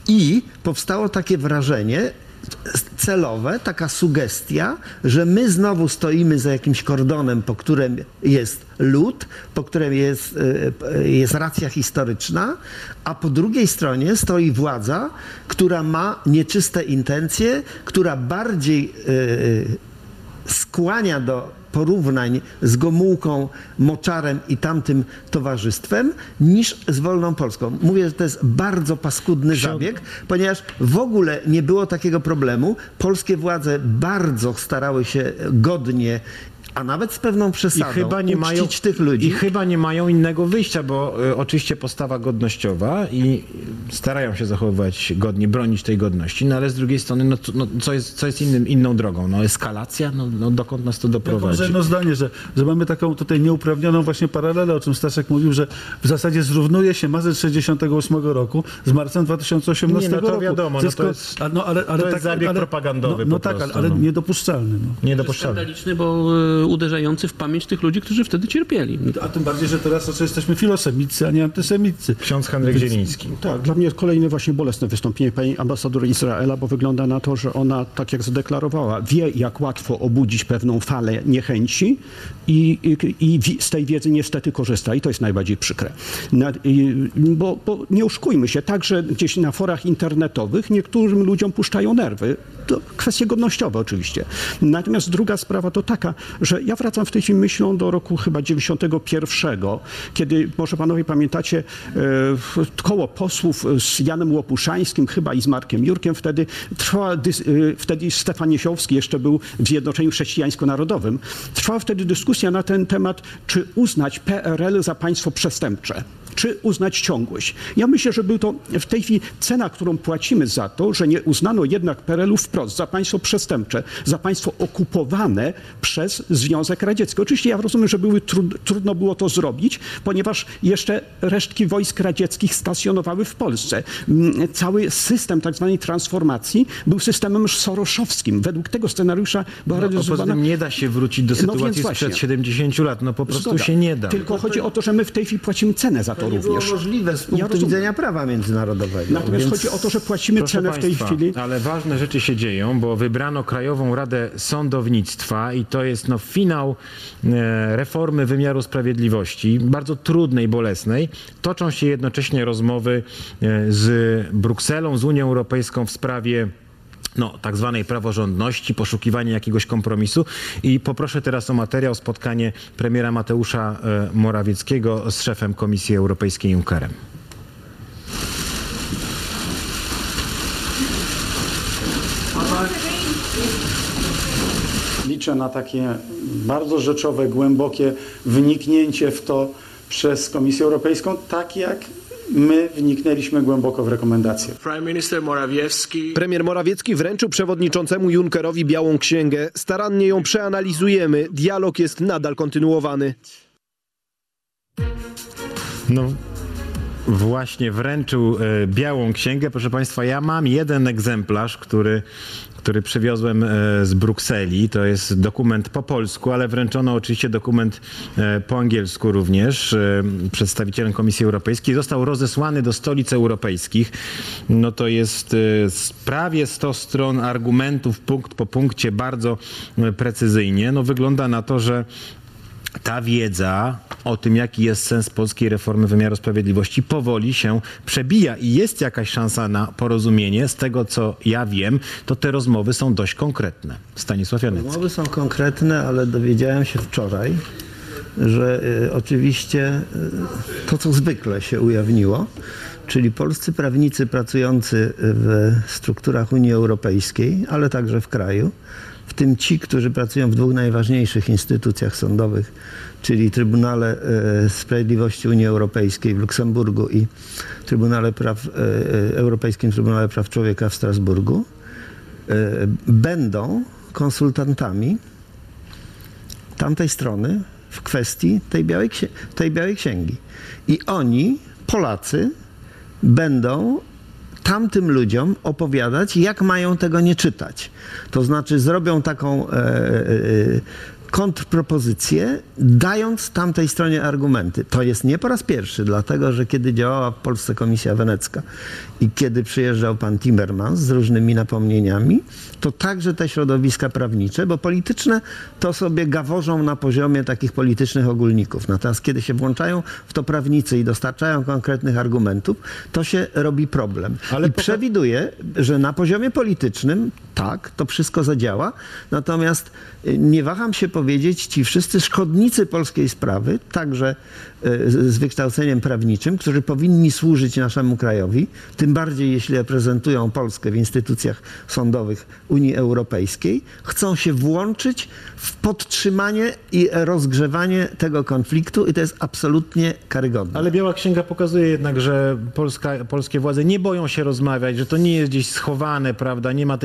I powstało takie wrażenie celowe, taka sugestia, że my znowu stoimy za jakimś kordonem, po którym jest lud, po którym jest, e, jest racja historyczna, a po drugiej stronie stoi władza, która ma nieczyste intencje, która bardziej e, skłania do porównań z Gomułką, Moczarem i tamtym towarzystwem niż z Wolną Polską. Mówię, że to jest bardzo paskudny zabieg, ponieważ w ogóle nie było takiego problemu. Polskie władze bardzo starały się godnie, a nawet z pewną I przesadą chyba nie mają uczcić tych ludzi. I chyba nie mają innego wyjścia, bo y, oczywiście postawa godnościowa i starają się zachowywać godnie, bronić tej godności, no ale z drugiej strony, no, co- no, co jest, co jest innym, inną drogą? No eskalacja? No, no dokąd nas to Ja doprowadzi? powiem jedno zdanie, że, że mamy taką tutaj nieuprawnioną właśnie paralelę, o czym Staszek mówił, że w zasadzie zrównuje się marzec sześćdziesiątego ósmego roku z marcem dwa tysiące osiemnastego Nie, no to roku. wiadomo, no to Zysko- jest- a, no, ale, ale to jest zabieg ale, propagandowy No, no po tak, ale, prostu, ale no. niedopuszczalny. No. Niedopuszczalne. Skandaliczny, bo y, uderzający w pamięć tych ludzi, którzy wtedy cierpieli. A tym bardziej, że teraz raczej jesteśmy filosemicy, a nie antysemicy. Ksiądz Henryk Zieliński. Tak, dla mnie kolejne właśnie bolesne wystąpienie pani ambasador Izraela, bo wygląda na to, że ona, tak jak zadeklarowała, wie, jak łatwo obudzić pewną falę niechęci i, i, i z tej wiedzy niestety korzysta i to jest najbardziej przykre. Na, i, bo, bo nie oszukujmy się, także gdzieś na forach internetowych niektórym ludziom puszczają nerwy. To kwestie godnościowe oczywiście. Natomiast druga sprawa to taka, że ja wracam w tej chwili myślą do roku chyba dziewięćdziesiątego pierwszego, kiedy, może panowie pamiętacie, e, koło posłów z Janem Łopuszańskim, chyba i z Markiem Jurkiem, wtedy trwała, dys, e, wtedy Stefan Niesiowski jeszcze był w Zjednoczeniu Chrześcijańsko-Narodowym. Trwała wtedy dyskusja na ten temat, czy uznać P R L za państwo przestępcze. Czy uznać ciągłość. Ja myślę, że był to w tej chwili cena, którą płacimy za to, że nie uznano jednak P R L-u wprost za państwo przestępcze, za państwo okupowane przez Związek Radziecki. Oczywiście ja rozumiem, że były, trud, trudno było to zrobić, ponieważ jeszcze resztki wojsk radzieckich stacjonowały w Polsce. Cały system tak zwanej transformacji był systemem soroszowskim. Według tego scenariusza była No, realizowana... poza tym nie da się wrócić do sytuacji no sprzed właśnie. siedemdziesięciu lat. No po prostu Zgoda. się nie da. Tylko chodzi o to, że my w tej chwili płacimy cenę za to, To nie było również. możliwe z punktu Ja rozumiem. widzenia prawa międzynarodowego. Natomiast więc... chodzi o to, że płacimy Proszę cenę państwa, w tej chwili. ale ważne rzeczy się dzieją, bo wybrano Krajową Radę Sądownictwa i to jest no, finał e, reformy wymiaru sprawiedliwości, bardzo trudnej, bolesnej. Toczą się jednocześnie rozmowy e, z Brukselą, z Unią Europejską w sprawie no, tak zwanej praworządności, poszukiwanie jakiegoś kompromisu i poproszę teraz o materiał, spotkanie premiera Mateusza e, Morawieckiego z szefem Komisji Europejskiej Junckerem. Liczę na takie bardzo rzeczowe, głębokie wniknięcie w to przez Komisję Europejską, tak jak my wniknęliśmy głęboko w rekomendacje. Premier Morawiecki wręczył przewodniczącemu Junckerowi białą księgę. Starannie ją przeanalizujemy. Dialog jest nadal kontynuowany. No właśnie wręczył e, białą księgę. Proszę państwa, ja mam jeden egzemplarz, który, który przywiozłem e, z Brukseli. To jest dokument po polsku, ale wręczono oczywiście dokument e, po angielsku również e, przedstawicielem Komisji Europejskiej. Został rozesłany do stolic europejskich. No to jest e, prawie sto stron argumentów, punkt po punkcie, bardzo e, precyzyjnie. No wygląda na to, że ta wiedza o tym, jaki jest sens polskiej reformy wymiaru sprawiedliwości, powoli się przebija i jest jakaś szansa na porozumienie. Z tego, co ja wiem, to te rozmowy są dość konkretne. Stanisław Janecki. Rozmowy są konkretne, ale dowiedziałem się wczoraj, że y, oczywiście y, to, co zwykle się ujawniło, czyli polscy prawnicy pracujący w strukturach Unii Europejskiej, ale także w kraju, w tym ci, którzy pracują w dwóch najważniejszych instytucjach sądowych, czyli Trybunale e, Sprawiedliwości Unii Europejskiej w Luksemburgu i Trybunale Praw, e, Europejskim Trybunale Praw Człowieka w Strasburgu, e, będą konsultantami tamtej strony w kwestii tej białej, księ- tej białej księgi. I oni, Polacy, będą tamtym ludziom opowiadać, jak mają tego nie czytać. To znaczy zrobią taką e, e, kontrpropozycję, dając tamtej stronie argumenty. To jest nie po raz pierwszy, dlatego że kiedy działała w Polsce Komisja Wenecka i kiedy przyjeżdżał pan Timmermans z różnymi napomnieniami, to także te środowiska prawnicze, bo polityczne to sobie gaworzą na poziomie takich politycznych ogólników. Natomiast kiedy się włączają w to prawnicy i dostarczają konkretnych argumentów, to się robi problem. Ale I poka- przewiduję, że na poziomie politycznym tak, to wszystko zadziała, natomiast y, nie waham się powiedzieć, ci wszyscy szkodnicy polskiej sprawy, także y, z z wykształceniem prawniczym, którzy powinni służyć naszemu krajowi, tym bardziej jeśli reprezentują Polskę w instytucjach sądowych Unii Europejskiej, chcą się włączyć w podtrzymanie i rozgrzewanie tego konfliktu i to jest absolutnie karygodne. Ale Biała Księga pokazuje jednak, że Polska, polskie władze nie boją się rozmawiać, że to nie jest gdzieś schowane, prawda, nie ma tej atmosfery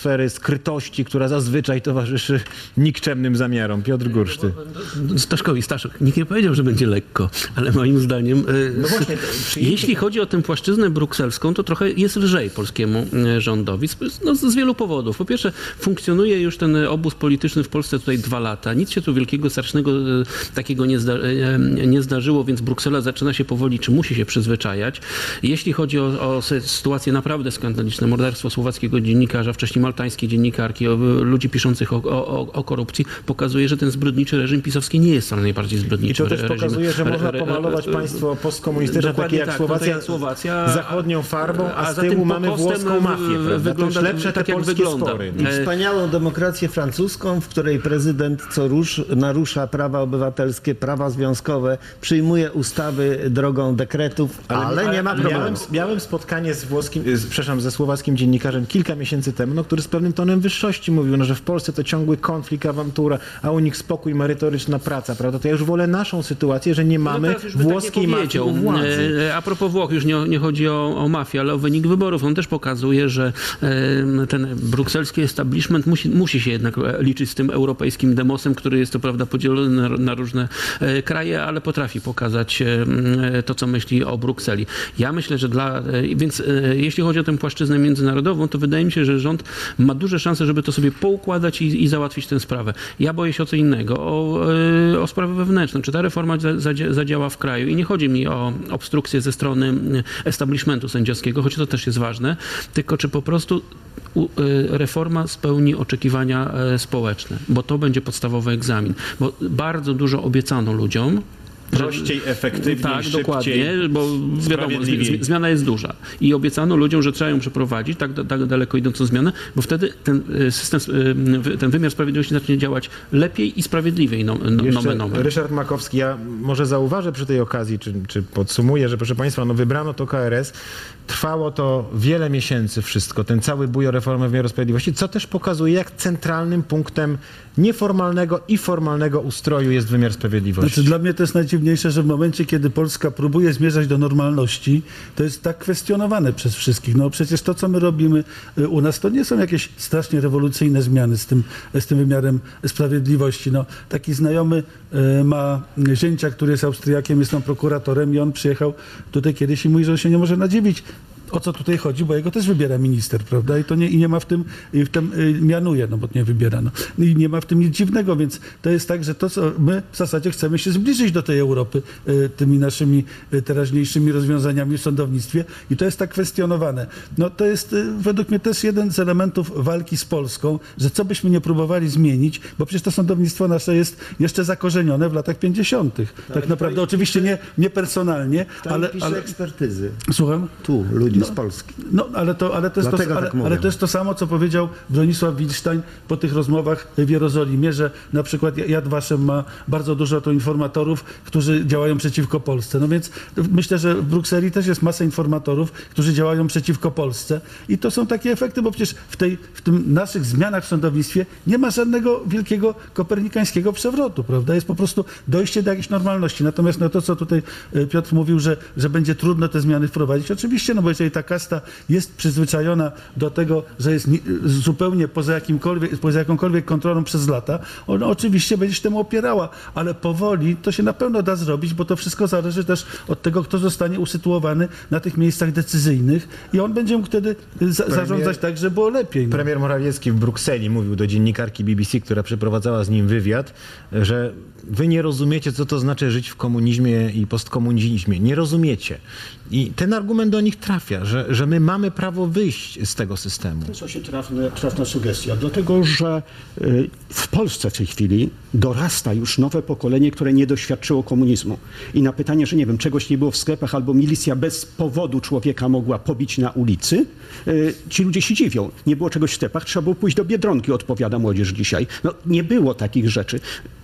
atmosfery skrytości, która zazwyczaj towarzyszy nikczemnym zamiarom. Piotr Gurszty. Staszkowi, Staszek, nikt nie powiedział, że będzie lekko, ale moim zdaniem, e, No właśnie, to przyjęcie- jeśli chodzi o tę płaszczyznę brukselską, to trochę jest lżej polskiemu e, rządowi z, no, z wielu powodów. Po pierwsze, funkcjonuje już ten obóz polityczny w Polsce tutaj dwa lata. Nic się tu wielkiego, strasznego e, takiego nie, zda, e, nie zdarzyło, więc Bruksela zaczyna się powoli, czy musi się przyzwyczajać. Jeśli chodzi o, o sy- sytuacje naprawdę skandaliczne, morderstwo słowackiego dziennikarza, wcześniej maltańskiej dziennikarki, o, ludzi piszących o, o, o korupcji, pokazuje, że ten zbrodniczy reżim pisowski nie jest wcale najbardziej I zbrodniczym to też reżimem. pokazuje, że Re- można re- pomalować re- państwo postkomunistyczne, takie Dokładnie jak tak, no to Słowacja, jak Słowacja, zachodnią farbą, a, a z za tyłu tym mamy postem włoską mafię. wy- Prawda? To wygląda już lepsze tak, te jak polskie wygląda. spory. I wspaniałą demokrację francuską, w której prezydent co rusz narusza prawa obywatelskie, prawa związkowe, przyjmuje ustawy drogą dekretów, ale, nie ma problemu. Miałem, miałem spotkanie z włoskim, z, przepraszam, ze słowackim dziennikarzem kilka miesięcy temu, no, który z pewnym tonem wyższości mówił, no, że w Polsce to ciągły konflikt, awantura, a u nich spokój, merytoryczna praca, prawda? To ja już wolę naszą sytuację, że nie mamy No teraz już by tak włoskiej nie mafii powiedział. u władzy. E, A propos Włoch, już nie, nie chodzi o, o mafię, ale o wynik wyborów. On też pokazuje, że e, ten brukselski establishment musi, musi się jednak liczyć z tym europejskim demosem, który jest to prawda podzielony na, na różne e, kraje, ale potrafi pokazać e, to, co myśli o Brukseli. Ja myślę, że dla... E, więc e, jeśli chodzi o tę płaszczyznę międzynarodową, to wydaje mi się, że rząd ma duże szanse, żeby to sobie poukładać i, i załatwić tę sprawę. Ja boję się o co innego, o, e, o sprawę wewnętrzną. Czy ta reforma za, zadzie- zadziała w kraju? I nie chodzi mi o obstrukcję ze strony establishmentu sędziowskiego, choć to też jest ważne, tylko czy po prostu u, e, reforma spełni oczekiwania e, społeczne, bo to będzie podstawowy egzamin. Bo bardzo dużo obiecano ludziom, Prościej, efektywniej, tak, szybciej, dokładnie, bo wiadomo, sprawiedliwiej. zmi- zmiana jest duża. I obiecano ludziom, że trzeba ją przeprowadzić, tak, tak daleko idącą zmianę, bo wtedy ten y, system, y, ten wymiar sprawiedliwości zacznie działać lepiej i sprawiedliwiej, no, no, Jeszcze nomen omen. Ryszard Makowski, ja może zauważę przy tej okazji, czy, czy podsumuję, że proszę Państwa, no wybrano to K R S, trwało to wiele miesięcy wszystko, ten cały bój o reformę wymiaru sprawiedliwości, co też pokazuje, jak centralnym punktem nieformalnego i formalnego ustroju jest wymiar sprawiedliwości. Znaczy, dla mnie to jest najdziwniejsze, że w momencie, kiedy Polska próbuje zmierzać do normalności, to jest tak kwestionowane przez wszystkich. No przecież to, co my robimy y, u nas, to nie są jakieś strasznie rewolucyjne zmiany z tym, z tym wymiarem sprawiedliwości. No, taki znajomy y, ma zięcia, który jest Austriakiem, jest tam prokuratorem i on przyjechał tutaj kiedyś i mówi, że on się nie może nadziwić, o co tutaj chodzi, bo jego też wybiera minister, prawda? I to nie, i nie ma w tym, i w tym y, mianuje, no bo nie wybiera. No. I nie ma w tym nic dziwnego, więc to jest tak, że to, co my w zasadzie chcemy się zbliżyć do tej Europy y, tymi naszymi y, teraźniejszymi rozwiązaniami w sądownictwie i to jest tak kwestionowane. No to jest y, według mnie też jeden z elementów walki z Polską, że co byśmy nie próbowali zmienić, bo przecież to sądownictwo nasze jest jeszcze zakorzenione w latach pięćdziesiątych. Tak naprawdę, oczywiście nie, nie personalnie, Tam ale... pisze ale ekspertyzy. Słucham? Tu, ludzie z Polski. No, ale to, ale, to jest to, Dlatego ale, tak mówią. ale to jest to samo, co powiedział Bronisław Wilstein po tych rozmowach w Jerozolimie, że na przykład Yad Vashem ma bardzo dużo to informatorów, którzy działają przeciwko Polsce. No więc myślę, że w Brukseli też jest masa informatorów, którzy działają przeciwko Polsce i to są takie efekty, bo przecież w, tej, w tym naszych zmianach w sądownictwie nie ma żadnego wielkiego kopernikańskiego przewrotu, prawda? Jest po prostu dojście do jakiejś normalności. Natomiast no to, co tutaj e, Piotr mówił, że, że będzie trudno te zmiany wprowadzić, oczywiście, no bo jeżeli ta kasta jest przyzwyczajona do tego, że jest ni- zupełnie poza, jakimkolwiek, poza jakąkolwiek kontrolą przez lata, ona oczywiście będzie się temu opierała, ale powoli to się na pewno da zrobić, bo to wszystko zależy też od tego, kto zostanie usytuowany na tych miejscach decyzyjnych i on będzie mógł wtedy za- Premier- zarządzać tak, żeby było lepiej. No. Premier Morawiecki w Brukseli mówił do dziennikarki B B C, która przeprowadzała z nim wywiad, że wy nie rozumiecie, co to znaczy żyć w komunizmie i postkomunizmie. Nie rozumiecie. I ten argument do nich trafia, że, że my mamy prawo wyjść z tego systemu. To jest właśnie trafne, trafna sugestia, dlatego że y, w Polsce w tej chwili dorasta już nowe pokolenie, które nie doświadczyło komunizmu. I na pytanie, że nie wiem, czegoś nie było w sklepach albo milicja bez powodu człowieka mogła pobić na ulicy, y, ci ludzie się dziwią. Nie było czegoś w sklepach, trzeba było pójść do Biedronki, odpowiada młodzież dzisiaj. No nie było takich rzeczy.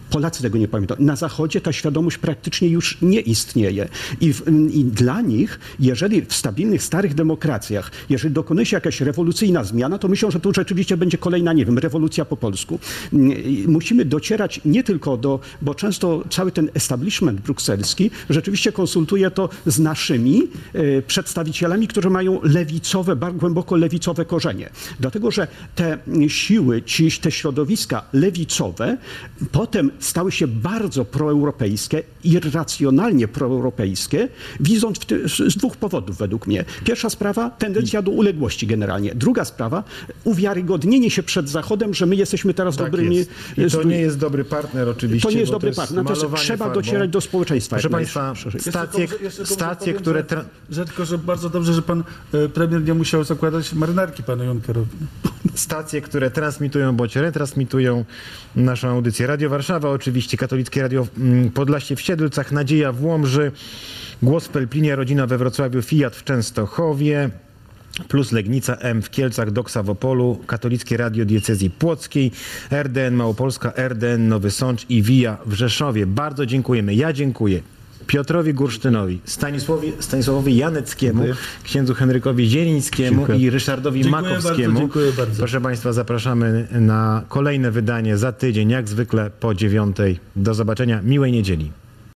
Polacy tego nie pamiętają. Na Zachodzie ta świadomość praktycznie już nie istnieje. I, w, I dla nich, jeżeli w stabilnych, starych demokracjach, jeżeli dokonuje się jakaś rewolucyjna zmiana, to myślą, że tu rzeczywiście będzie kolejna, nie wiem, rewolucja po polsku. Musimy docierać nie tylko do, bo często cały ten establishment brukselski rzeczywiście konsultuje to z naszymi e, przedstawicielami, którzy mają lewicowe, bardzo głęboko lewicowe korzenie. Dlatego, że te siły, ci, te środowiska lewicowe potem stały się bardzo proeuropejskie, irracjonalnie proeuropejskie, widząc w ty, z dwóch powodów według mnie. Pierwsza sprawa, tendencja do uległości generalnie. Druga sprawa, uwiarygodnienie się przed Zachodem, że my jesteśmy teraz Tak dobrymi... jest. I to nie jest dobry partner oczywiście. To nie jest bo dobry to jest partner. Natomiast malowanie trzeba farbą. docierać do społeczeństwa. Proszę jak Państwa, najszerzej. stacje, Jeszcze dobrze- jeszcze dobrze stacje powiem, które... że- Tra... Że tylko, że bardzo dobrze, że pan e, premier nie musiał zakładać marynarki panu Junckerowi. Stacje, które transmitują bądź retransmitują naszą audycję. Radio Warszawa oczywiście, Katolickie Radio mm, Podlasie w Siedlcach, Nadzieja w Łomży, Głos w Pelplinie, Rodzina we Wrocławiu, Fiat w Częstochowie, plus Legnica M w Kielcach, Doksa w Opolu, Katolickie Radio Diecezji Płockiej, R D N Małopolska, R D N Nowy Sącz i W I A w Rzeszowie. Bardzo dziękujemy. Ja dziękuję Piotrowi Gursztynowi, Stanisławowi, Stanisławowi Janeckiemu, księdzu Henrykowi Zielińskiemu Dziękuję. i Ryszardowi Dziękuję Makowskiemu. bardzo, dziękuję bardzo. Proszę Państwa, zapraszamy na kolejne wydanie za tydzień, jak zwykle po dziewiątej. Do zobaczenia. Miłej niedzieli.